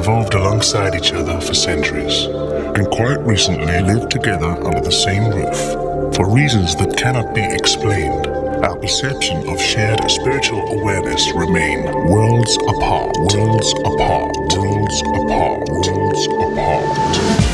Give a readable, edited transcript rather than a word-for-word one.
evolved alongside each other for centuries, and quite recently lived together under the same roof. For reasons that cannot be explained, our perception of shared spiritual awareness remain worlds apart, worlds apart, worlds apart, worlds apart.